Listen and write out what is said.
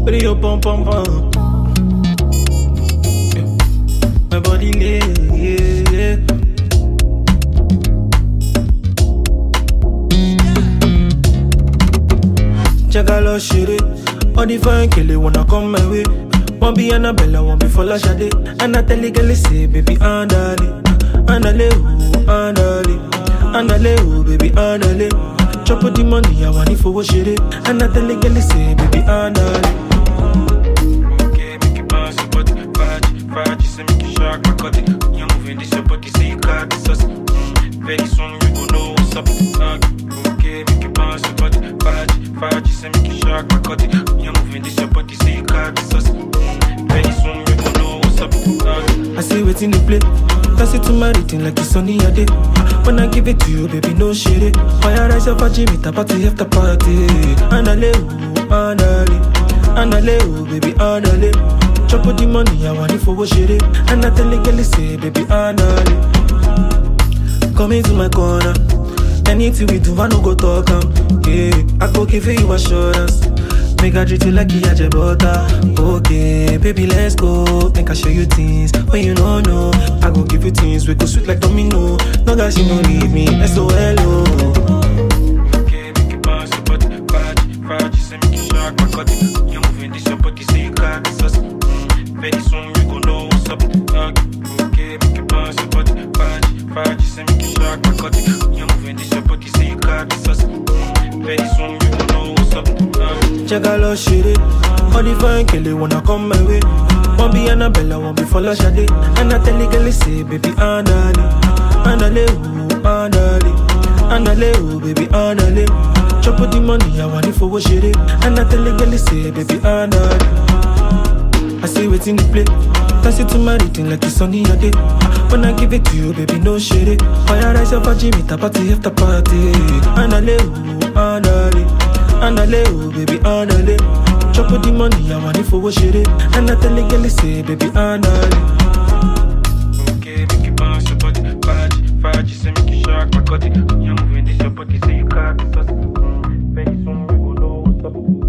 Put your pom pom pom. My body lay, yeah. Jagalo shiri, all the fine kill it wanna come my way. Won't be Annabella, won't be Fola Shade. And I tell you, girl, say, baby, andale, andale, andale, andale, baby, andale. Chop up the money, I want it for what shit. And I tell you, girl, say, baby, andale. Okay, make it bounce, but Faji, say make it shark, my cut it. You're moving this, your body, say you got this, very soon you gon' know what's up. Okay, make it bounce, but Faji, say make it shark, my cut it. You're moving this, your body, say you got this, very soon you gon' know what's up. I see what's in the play. Pass it to my rating like it's sunny a day. When I give it to you, baby, no shade. Fire rise up a Jimmy, party after party. Andale, andale, andale, baby, andale. Chop up the money, I want it for what shit. And I tell the girl, say, baby, andale. Come into my corner. Anything we do, I no go talk yeah, I go give you assurance. Make I treat you like you had your butter. Okay, baby, let's go. Make I show you things when you don't know. I go give you things we go sweet like domino. No guys, you don't leave me. SOLO. Okay, make it bounce, but Faji, say make it shark, my cut it. You're moving this, your body, say you got this. Very soon you gon' know what's up. Okay, make it bounce, but Faji, say make it shark, my cut it. You're moving this, your body, say you got this. Very soon you gon' know what's up. Jagalo shiri, all the fine kill it wanna come my way. Won't be Annabella, won't be Fola Shade. And I tell the girl, say, baby, andale, andale, andale, andale, baby, andale. Chop up the money, I want it for what shit. And I tell the girl, say, baby, andale. I see what's in the play. Pass it to my rating like it's sunny a day. When I give it to you, baby, no shade. Fire rise up a Jimmy, party after party. Andale, andale, andale, baby, andale. Chop up the money, I want it for what shit. And I tell the girl, say, baby, andale. Okay, make it bounce, your body, Faji, say make it shark, my cut it. You're moving this, your body, say you got this. Very soon we gon' know what's up.